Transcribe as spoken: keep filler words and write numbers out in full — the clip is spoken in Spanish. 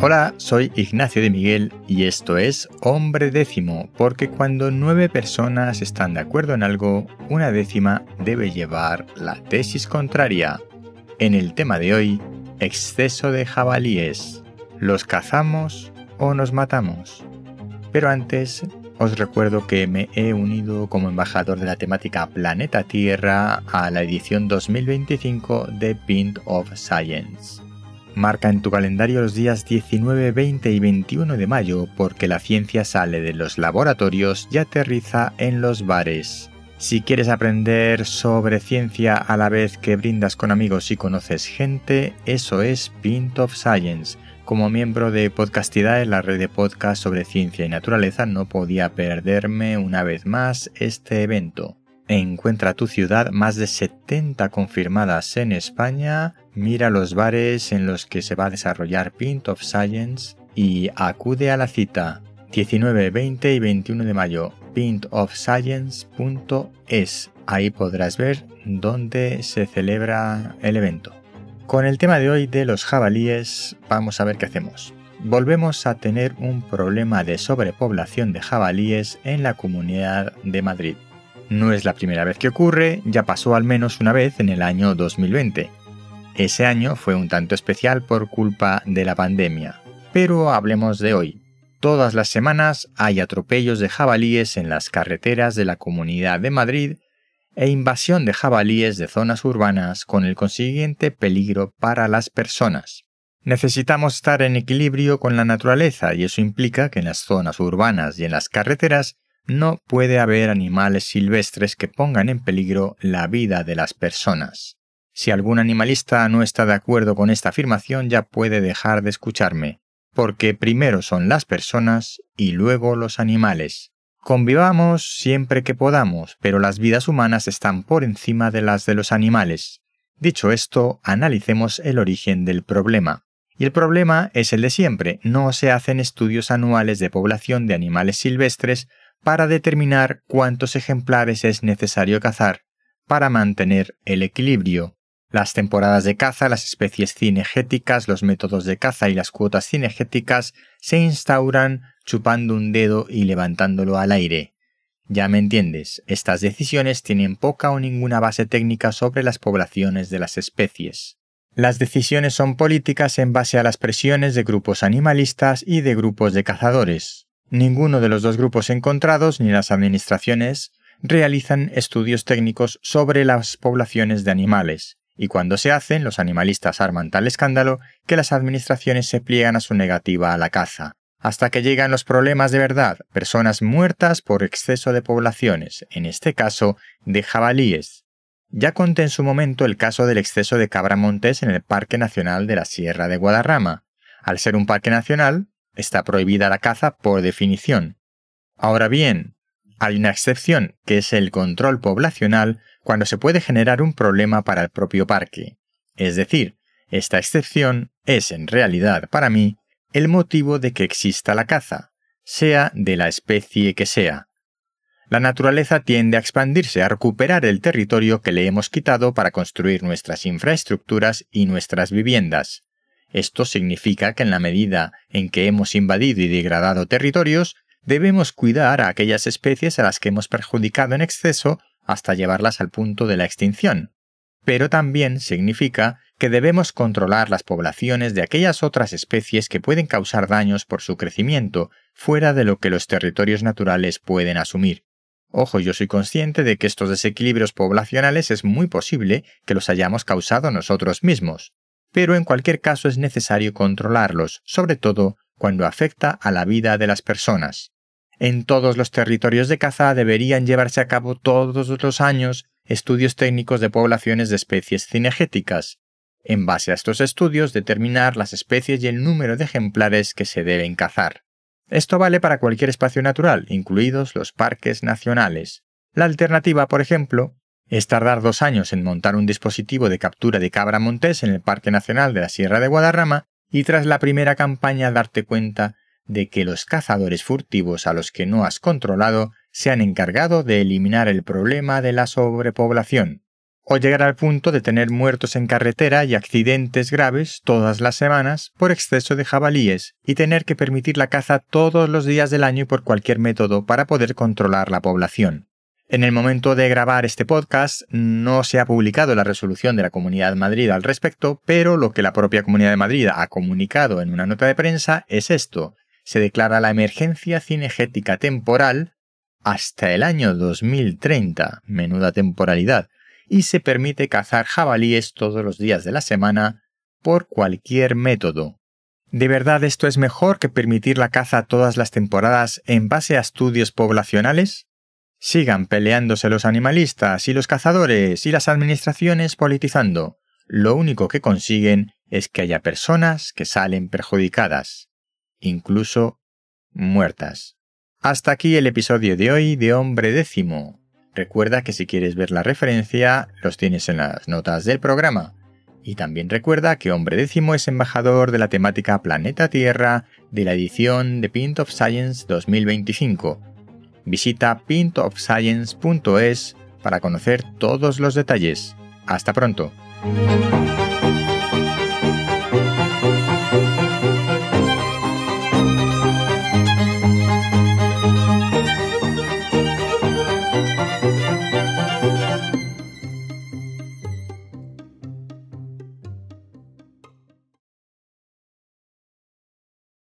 Hola, soy Ignacio de Miguel y esto es Hombre Décimo, porque cuando nueve personas están de acuerdo en algo, una décima debe llevar la tesis contraria. En el tema de hoy, exceso de jabalíes. ¿Los cazamos o nos matamos? Pero antes, os recuerdo que me he unido como embajador de la temática Planeta Tierra a la edición dos mil veinticinco de Pint of Science. Marca en tu calendario los días diecinueve, veinte y veintiuno de mayo porque la ciencia sale de los laboratorios y aterriza en los bares. Si quieres aprender sobre ciencia a la vez que brindas con amigos y conoces gente, eso es Pint of Science. Como miembro de Podcastidae, la red de podcast sobre ciencia y naturaleza, no podía perderme una vez más este evento. Encuentra tu ciudad, más de setenta confirmadas en España, mira los bares en los que se va a desarrollar Pint of Science y acude a la cita. diecinueve, veinte y veintiuno de mayo, pint of science punto es. Ahí podrás ver dónde se celebra el evento. Con el tema de hoy de los jabalíes, vamos a ver qué hacemos. Volvemos a tener un problema de sobrepoblación de jabalíes en la Comunidad de Madrid. No es la primera vez que ocurre, ya pasó al menos una vez en el año dos mil veinte. Ese año fue un tanto especial por culpa de la pandemia. Pero hablemos de hoy. Todas las semanas hay atropellos de jabalíes en las carreteras de la Comunidad de Madrid e invasión de jabalíes de zonas urbanas con el consiguiente peligro para las personas. Necesitamos estar en equilibrio con la naturaleza y eso implica que en las zonas urbanas y en las carreteras no puede haber animales silvestres que pongan en peligro la vida de las personas. Si algún animalista no está de acuerdo con esta afirmación, ya puede dejar de escucharme, porque primero son las personas y luego los animales. Convivamos siempre que podamos, pero las vidas humanas están por encima de las de los animales. Dicho esto, analicemos el origen del problema. Y el problema es el de siempre, no se hacen estudios anuales de población de animales silvestres para determinar cuántos ejemplares es necesario cazar para mantener el equilibrio. Las temporadas de caza, las especies cinegéticas, los métodos de caza y las cuotas cinegéticas se instauran chupando un dedo y levantándolo al aire. Ya me entiendes, estas decisiones tienen poca o ninguna base técnica sobre las poblaciones de las especies. Las decisiones son políticas en base a las presiones de grupos animalistas y de grupos de cazadores. Ninguno de los dos grupos encontrados ni las administraciones realizan estudios técnicos sobre las poblaciones de animales, y cuando se hacen, los animalistas arman tal escándalo que las administraciones se pliegan a su negativa a la caza, hasta que llegan los problemas de verdad, personas muertas por exceso de poblaciones, en este caso de jabalíes. Ya conté en su momento el caso del exceso de cabra montés en el Parque Nacional de la Sierra de Guadarrama. Al ser un parque nacional, está prohibida la caza por definición. Ahora bien, hay una excepción, que es el control poblacional, cuando se puede generar un problema para el propio parque. Es decir, esta excepción es en realidad, para mí, el motivo de que exista la caza, sea de la especie que sea. La naturaleza tiende a expandirse, a recuperar el territorio que le hemos quitado para construir nuestras infraestructuras y nuestras viviendas. Esto significa que en la medida en que hemos invadido y degradado territorios, debemos cuidar a aquellas especies a las que hemos perjudicado en exceso hasta llevarlas al punto de la extinción. Pero también significa que debemos controlar las poblaciones de aquellas otras especies que pueden causar daños por su crecimiento, fuera de lo que los territorios naturales pueden asumir. Ojo, yo soy consciente de que estos desequilibrios poblacionales es muy posible que los hayamos causado nosotros mismos. Pero en cualquier caso es necesario controlarlos, sobre todo cuando afecta a la vida de las personas. En todos los territorios de caza deberían llevarse a cabo todos los años estudios técnicos de poblaciones de especies cinegéticas. En base a estos estudios, determinar las especies y el número de ejemplares que se deben cazar. Esto vale para cualquier espacio natural, incluidos los parques nacionales. La alternativa, por ejemplo, es tardar dos años en montar un dispositivo de captura de cabra montés en el Parque Nacional de la Sierra de Guadarrama y tras la primera campaña darte cuenta de que los cazadores furtivos a los que no has controlado se han encargado de eliminar el problema de la sobrepoblación. o llegar al punto de tener muertos en carretera y accidentes graves todas las semanas por exceso de jabalíes y tener que permitir la caza todos los días del año y por cualquier método para poder controlar la población. En el momento de grabar este podcast no se ha publicado la resolución de la Comunidad de Madrid al respecto, pero lo que la propia Comunidad de Madrid ha comunicado en una nota de prensa es esto. Se declara la emergencia cinegética temporal hasta el año dos mil treinta, menuda temporalidad, y se permite cazar jabalíes todos los días de la semana por cualquier método. ¿De verdad esto es mejor que permitir la caza todas las temporadas en base a estudios poblacionales? Sigan peleándose los animalistas y los cazadores y las administraciones politizando. Lo único que consiguen es que haya personas que salen perjudicadas, incluso muertas. Hasta aquí el episodio de hoy de Hombre Décimo. Recuerda que si quieres ver la referencia, los tienes en las notas del programa. Y también recuerda que Hombre Décimo es embajador de la temática Planeta Tierra de la edición de Pint of Science dos mil veinticinco. Visita pint of science punto es para conocer todos los detalles. ¡Hasta pronto!